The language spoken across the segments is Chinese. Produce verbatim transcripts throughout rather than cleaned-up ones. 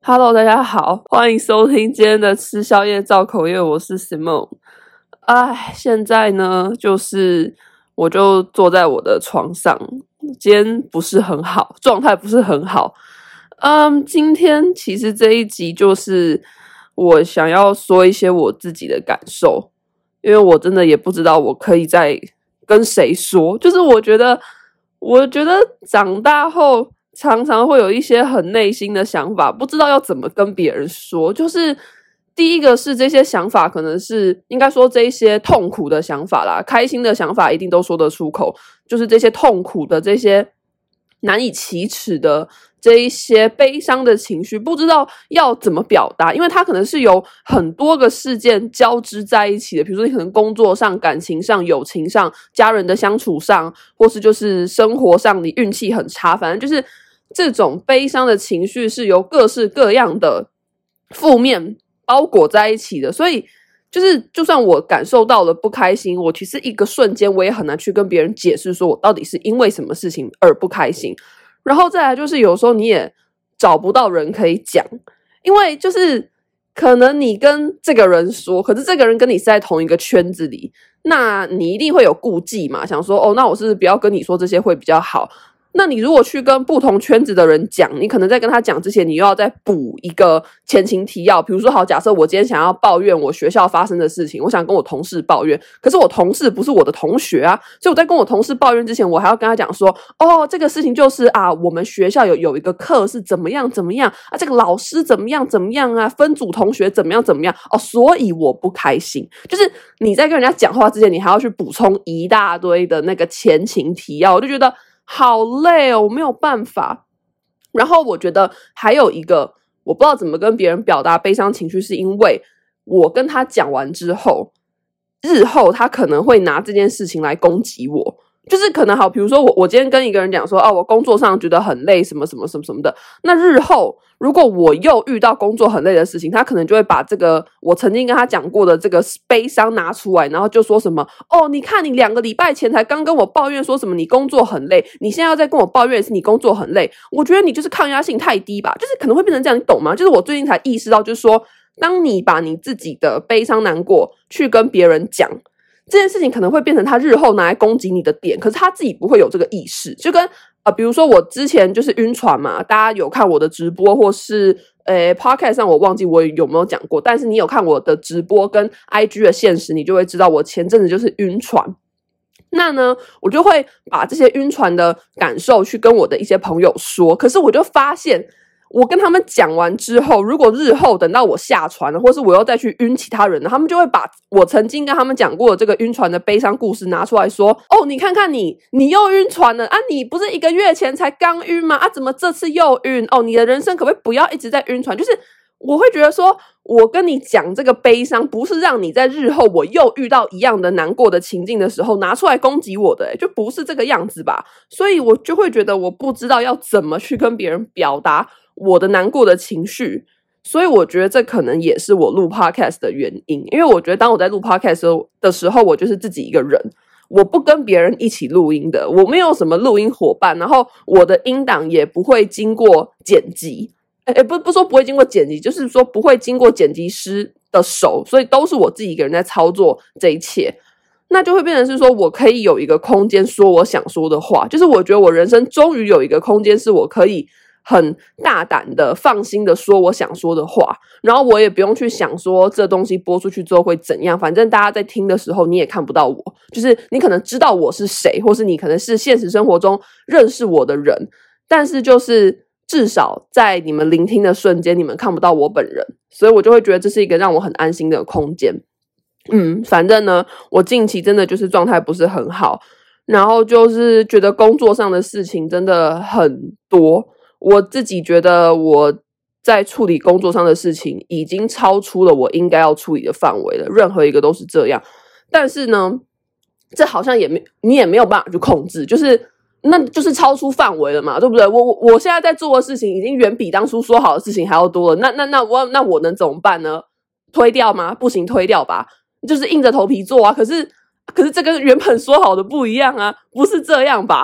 Hello， 大家好，欢迎收听今天的吃宵夜造口业，我是 Simone。哎，现在呢，就是我就坐在我的床上，今天不是很好，状态不是很好。嗯，今天其实这一集就是我想要说一些我自己的感受，因为我真的也不知道我可以再跟谁说，就是我觉得，我觉得长大后。常常会有一些很内心的想法，不知道要怎么跟别人说。就是第一个是这些想法可能是应该说这一些痛苦的想法啦，开心的想法一定都说得出口，就是这些痛苦的这些难以启齿的这一些悲伤的情绪，不知道要怎么表达，因为它可能是由很多个事件交织在一起的，比如说你可能工作上、感情上、友情上、家人的相处上，或是就是生活上你运气很差，反正就是这种悲伤的情绪是由各式各样的负面包裹在一起的，所以就是就算我感受到了不开心，我其实一个瞬间我也很难去跟别人解释说我到底是因为什么事情而不开心。然后再来就是有时候你也找不到人可以讲，因为就是可能你跟这个人说，可是这个人跟你是在同一个圈子里，那你一定会有顾忌嘛，想说哦，那我是不是不要跟你说这些会比较好。那你如果去跟不同圈子的人讲，你可能在跟他讲之前，你又要再补一个前情提要。比如说好，假设我今天想要抱怨我学校发生的事情，我想跟我同事抱怨，可是我同事不是我的同学啊，所以我在跟我同事抱怨之前，我还要跟他讲说，哦，这个事情就是啊，我们学校有有一个课是怎么样怎么样啊，这个老师怎么样怎么样啊，分组同学怎么样怎么样哦，所以我不开心。就是你在跟人家讲话之前，你还要去补充一大堆的那个前情提要，我就觉得好累哦，我没有办法。然后我觉得还有一个我不知道怎么跟别人表达悲伤情绪，是因为我跟他讲完之后，日后他可能会拿这件事情来攻击我。就是可能好，比如说我我今天跟一个人讲说，哦，我工作上觉得很累，什么什么什么什么的。那日后如果我又遇到工作很累的事情，他可能就会把这个我曾经跟他讲过的这个悲伤拿出来，然后就说什么，哦，你看你两个礼拜前才刚跟我抱怨说什么你工作很累，你现在要再跟我抱怨是你工作很累，我觉得你就是抗压性太低吧，就是可能会变成这样，你懂吗？就是我最近才意识到，就是说当你把你自己的悲伤难过去跟别人讲，这件事情可能会变成他日后拿来攻击你的点，可是他自己不会有这个意识。就跟呃，比如说我之前就是晕船嘛，大家有看我的直播或是呃 podcast 上，我忘记我有没有讲过，但是你有看我的直播跟 I G 的现实，你就会知道我前阵子就是晕船。那呢，我就会把这些晕船的感受去跟我的一些朋友说，可是我就发现我跟他们讲完之后，如果日后等到我下船了，或是我又再去晕其他人了，他们就会把我曾经跟他们讲过的这个晕船的悲伤故事拿出来说，哦，你看看你，你又晕船了啊，你不是一个月前才刚晕吗？啊，怎么这次又晕？哦，你的人生可不可以不要一直在晕船？就是我会觉得说，我跟你讲这个悲伤，不是让你在日后我又遇到一样的难过的情境的时候拿出来攻击我的，就不是这个样子吧。所以我就会觉得我不知道要怎么去跟别人表达我的难过的情绪，所以我觉得这可能也是我录 podcast 的原因。因为我觉得当我在录 podcast 的时候，我就是自己一个人，我不跟别人一起录音的，我没有什么录音伙伴，然后我的音档也不会经过剪辑，诶不不说不会经过剪辑，就是说不会经过剪辑师的手，所以都是我自己一个人在操作这一切。那就会变成是说我可以有一个空间说我想说的话，就是我觉得我人生终于有一个空间是我可以很大胆的放心的说我想说的话，然后我也不用去想说这东西播出去之后会怎样，反正大家在听的时候你也看不到我，就是你可能知道我是谁，或是你可能是现实生活中认识我的人，但是就是至少在你们聆听的瞬间你们看不到我本人，所以我就会觉得这是一个让我很安心的空间。嗯，反正呢我近期真的就是状态不是很好，然后就是觉得工作上的事情真的很多，我自己觉得我在处理工作上的事情已经超出了我应该要处理的范围了，任何一个都是这样。但是呢这好像也没你也没有办法去控制，就是那就是超出范围了嘛，对不对？我我我现在在做的事情已经远比当初说好的事情还要多了，那那那我那我能怎么办呢？推掉吗？不行，推掉吧，就是硬着头皮做啊。可是可是这跟原本说好的不一样啊，不是这样吧？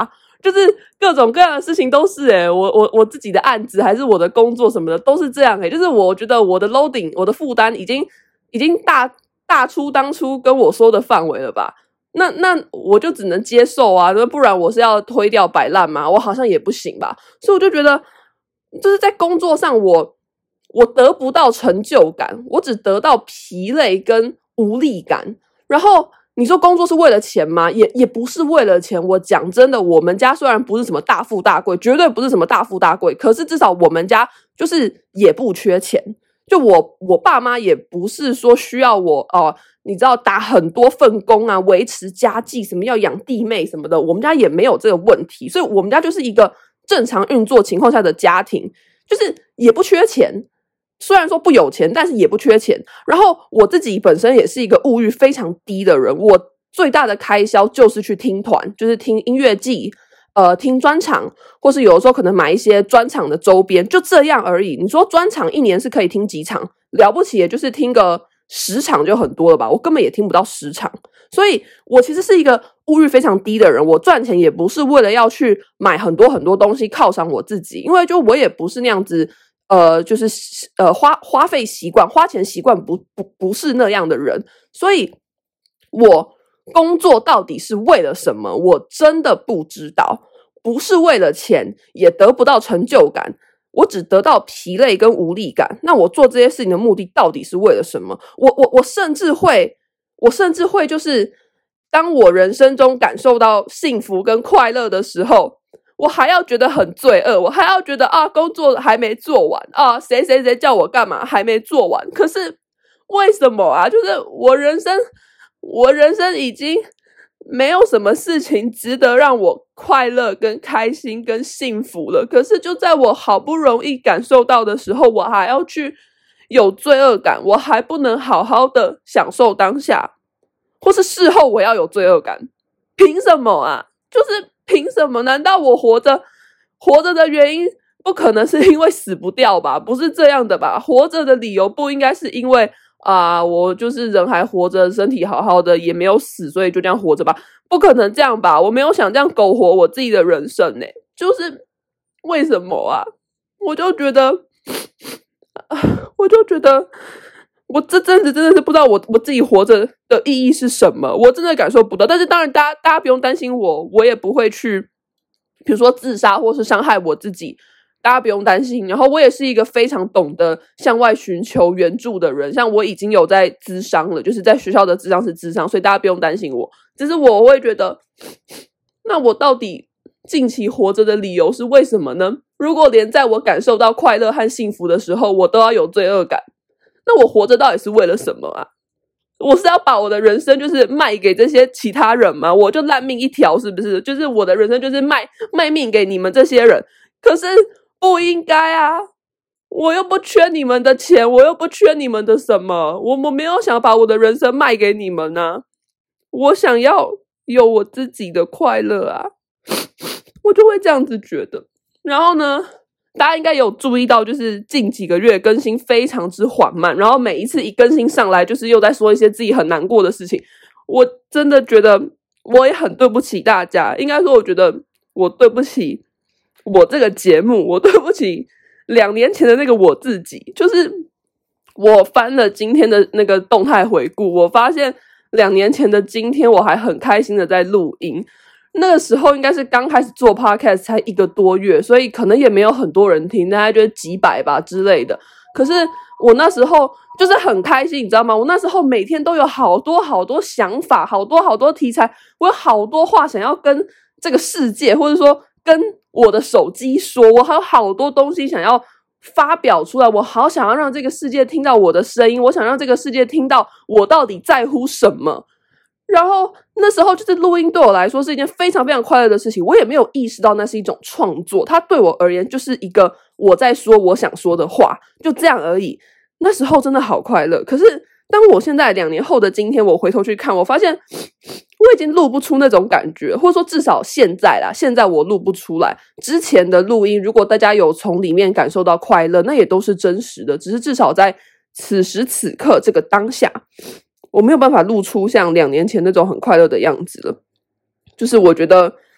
就是各种各样的事情都是诶、欸、我我我自己的案子还是我的工作什么的都是这样诶、欸、就是我觉得我的 loading 我的负担已经已经大大出当初跟我说的范围了吧。那那我就只能接受啊，不然我是要推掉摆烂嘛，我好像也不行吧。所以我就觉得就是在工作上我我得不到成就感，我只得到疲累跟无力感。然后你说工作是为了钱吗？也也不是为了钱。我讲真的，我们家虽然不是什么大富大贵，绝对不是什么大富大贵，可是至少我们家就是也不缺钱。就我我爸妈也不是说需要我哦、呃，你知道打很多份工啊，维持家计，什么要养弟妹什么的，我们家也没有这个问题。所以我们家就是一个正常运作情况下的家庭，就是也不缺钱。虽然说不有钱，但是也不缺钱。然后我自己本身也是一个物欲非常低的人，我最大的开销就是去听团，就是听音乐季，呃，听专场，或是有的时候可能买一些专场的周边，就这样而已。你说专场一年是可以听几场？了不起也就是听个十场就很多了吧，我根本也听不到十场。所以我其实是一个物欲非常低的人，我赚钱也不是为了要去买很多很多东西犒赏我自己，因为就我也不是那样子呃，就是呃花花费习惯、花钱习惯不不不是那样的人，所以我工作到底是为了什么？我真的不知道。不是为了钱，也得不到成就感，我只得到疲累跟无力感。那我做这些事情的目的到底是为了什么？我我我甚至会，我甚至会就是，当我人生中感受到幸福跟快乐的时候，我还要觉得很罪恶，我还要觉得啊，工作还没做完啊，谁谁谁叫我干嘛还没做完。可是为什么啊？就是我人生，我人生已经没有什么事情值得让我快乐跟开心跟幸福了，可是就在我好不容易感受到的时候，我还要去有罪恶感，我还不能好好的享受当下，或是事后我要有罪恶感。凭什么啊？就是凭什么？难道我活着活着的原因不可能是因为死不掉吧？不是这样的吧？活着的理由不应该是因为啊，我就是人还活着，身体好好的，也没有死，所以就这样活着吧？不可能这样吧？我没有想这样苟活我自己的人生呢、欸。就是为什么啊？我就觉得，我就觉得，我这阵子真的是不知道我我自己活着的意义是什么，我真的感受不到。但是当然，大家大家不用担心我，我也不会去，比如说自杀或是伤害我自己。大家不用担心，然后我也是一个非常懂得向外寻求援助的人，像我已经有在咨商了，就是在学校的咨商是咨商，所以大家不用担心我。只是我会觉得，那我到底近期活着的理由是为什么呢？如果连在我感受到快乐和幸福的时候，我都要有罪恶感，那我活着到底是为了什么啊？我是要把我的人生就是卖给这些其他人吗？我就烂命一条是不是？就是我的人生就是卖卖命给你们这些人，可是不应该啊！我又不缺你们的钱，我又不缺你们的什么，我我没有想把我的人生卖给你们啊！我想要有我自己的快乐啊！我就会这样子觉得。然后呢，大家应该有注意到，就是近几个月更新非常之缓慢，然后每一次一更新上来，就是又在说一些自己很难过的事情。我真的觉得我也很对不起大家，应该说我觉得我对不起我这个节目，我对不起两年前的那个我自己。就是我翻了今天的那个动态回顾，我发现两年前的今天我还很开心的在录音，那个时候应该是刚开始做 podcast 才一个多月，所以可能也没有很多人听，大概就是几百吧之类的。可是我那时候就是很开心，你知道吗？我那时候每天都有好多好多想法，好多好多题材，我有好多话想要跟这个世界，或者说跟我的手机说，我还有好多东西想要发表出来，我好想要让这个世界听到我的声音，我想让这个世界听到我到底在乎什么。然后那时候就是录音对我来说是一件非常非常快乐的事情，我也没有意识到那是一种创作，它对我而言就是一个我在说我想说的话，就这样而已。那时候真的好快乐。可是当我现在两年后的今天，我回头去看，我发现我已经录不出那种感觉，或者说至少现在啦，现在我录不出来。之前的录音，如果大家有从里面感受到快乐，那也都是真实的，只是至少在此时此刻这个当下，我没有办法录出像两年前那种很快乐的样子了。就是我觉得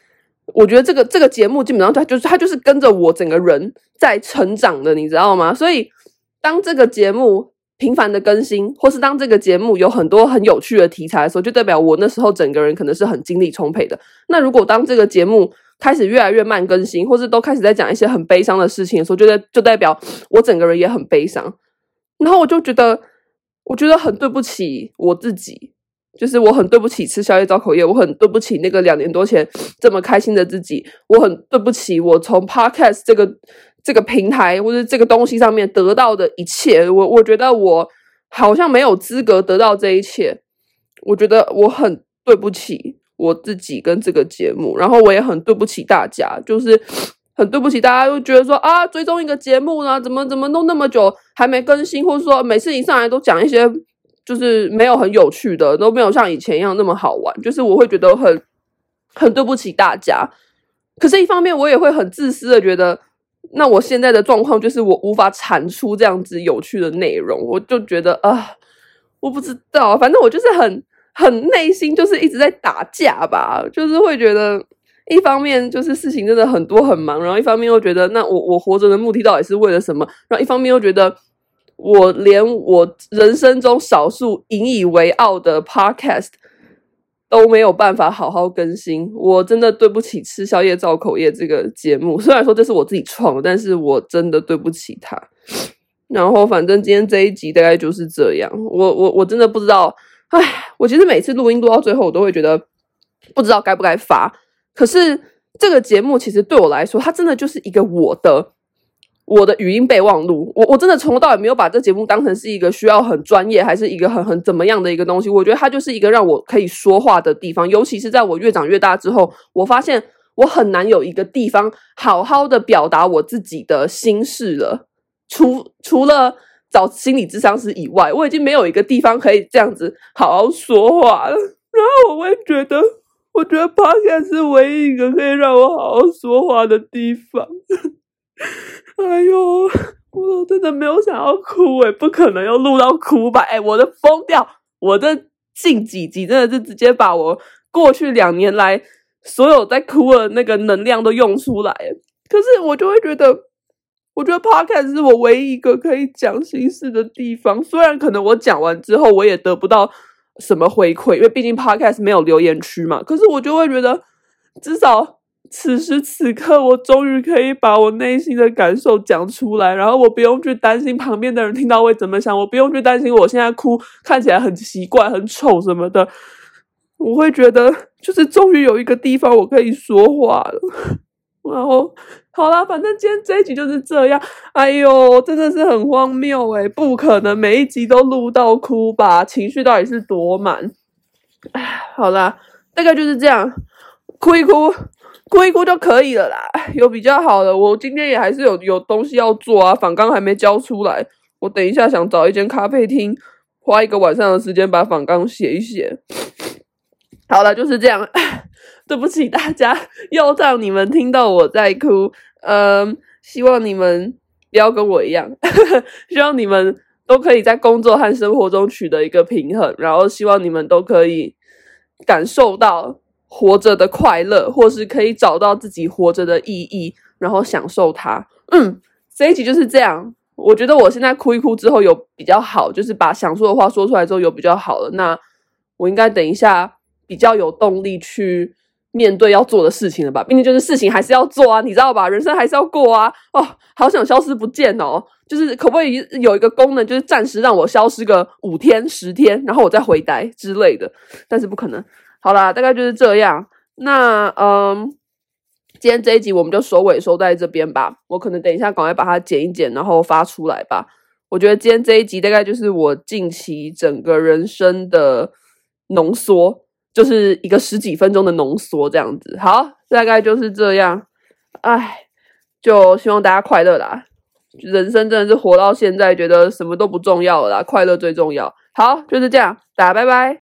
我觉得这个这个节目基本上它就是它就是跟着我整个人在成长的，你知道吗？所以当这个节目频繁的更新，或是当这个节目有很多很有趣的题材的时候，就代表我那时候整个人可能是很精力充沛的。那如果当这个节目开始越来越慢更新，或是都开始在讲一些很悲伤的事情的时候，就代就代表我整个人也很悲伤。然后我就觉得，我觉得很对不起我自己，就是我很对不起吃宵夜造口业，我很对不起那个两年多前这么开心的自己，我很对不起我从 podcast 这个这个平台或者这个东西上面得到的一切。我我觉得我好像没有资格得到这一切，我觉得我很对不起我自己跟这个节目，然后我也很对不起大家，就是很对不起大家，就觉得说啊，追踪一个节目呢，怎么怎么弄那么久还没更新，或者说每次一上来都讲一些就是没有很有趣的，都没有像以前一样那么好玩，就是我会觉得很很对不起大家。可是一方面我也会很自私的觉得，那我现在的状况就是我无法产出这样子有趣的内容，我就觉得啊，我不知道，反正我就是很很内心就是一直在打架吧，就是会觉得一方面就是事情真的很多很忙，然后一方面又觉得那我我活着的目的到底是为了什么，然后一方面又觉得我连我人生中少数引以为傲的 podcast 都没有办法好好更新，我真的对不起吃宵夜造口业这个节目，虽然说这是我自己创的，但是我真的对不起他。然后反正今天这一集大概就是这样，我我我真的不知道，唉，我其实每次录音录到最后我都会觉得不知道该不该发，可是这个节目其实对我来说它真的就是一个我的我的语音备忘录，我我真的从头到尾没有把这节目当成是一个需要很专业还是一个很很怎么样的一个东西，我觉得它就是一个让我可以说话的地方，尤其是在我越长越大之后，我发现我很难有一个地方好好的表达我自己的心事了，除除了找心理咨商师以外，我已经没有一个地方可以这样子好好说话了。然后我会觉得我觉得 podcast 是唯一一个可以让我好好说话的地方。哎呦，我真的没有想要哭诶、欸、不可能又录到哭吧？诶、欸、我的疯掉，我的近几集真的是直接把我过去两年来所有在哭的那个能量都用出来。可是我就会觉得，我觉得 podcast 是我唯一一个可以讲心事的地方。虽然可能我讲完之后我也得不到什么回馈，因为毕竟 podcast 没有留言区嘛。可是我就会觉得，至少此时此刻我终于可以把我内心的感受讲出来，然后我不用去担心旁边的人听到会怎么想，我不用去担心我现在哭看起来很奇怪很丑什么的。我会觉得就是终于有一个地方我可以说话了。然后好啦，反正今天这一集就是这样。哎呦，真的是很荒谬诶、欸、不可能每一集都录到哭吧，情绪到底是多满。好啦，大概就是这样，哭一哭哭一哭就可以了啦，有比较好的。我今天也还是有有东西要做啊，访纲还没交出来，我等一下想找一间咖啡厅花一个晚上的时间把访纲写一写。好了，就是这样，对不起大家又让你们听到我在哭，嗯，希望你们不要跟我一样希望你们都可以在工作和生活中取得一个平衡，然后希望你们都可以感受到活着的快乐，或是可以找到自己活着的意义，然后享受它。嗯，这一集就是这样。我觉得我现在哭一哭之后有比较好，就是把想说的话说出来之后有比较好了。那我应该等一下比较有动力去面对要做的事情了吧，毕竟就是事情还是要做啊，你知道吧，人生还是要过啊。哦，好想消失不见哦，就是可不可以有一个功能，就是暂时让我消失个五天十天，然后我再回来之类的，但是不可能。好啦，大概就是这样。那嗯，今天这一集我们就收尾收在这边吧，我可能等一下赶快把它剪一剪然后发出来吧。我觉得今天这一集大概就是我近期整个人生的浓缩，就是一个十几分钟的浓缩这样子。好，大概就是这样。唉，就希望大家快乐啦。人生真的是活到现在觉得什么都不重要了啦，快乐最重要。好，就是这样，大家拜拜。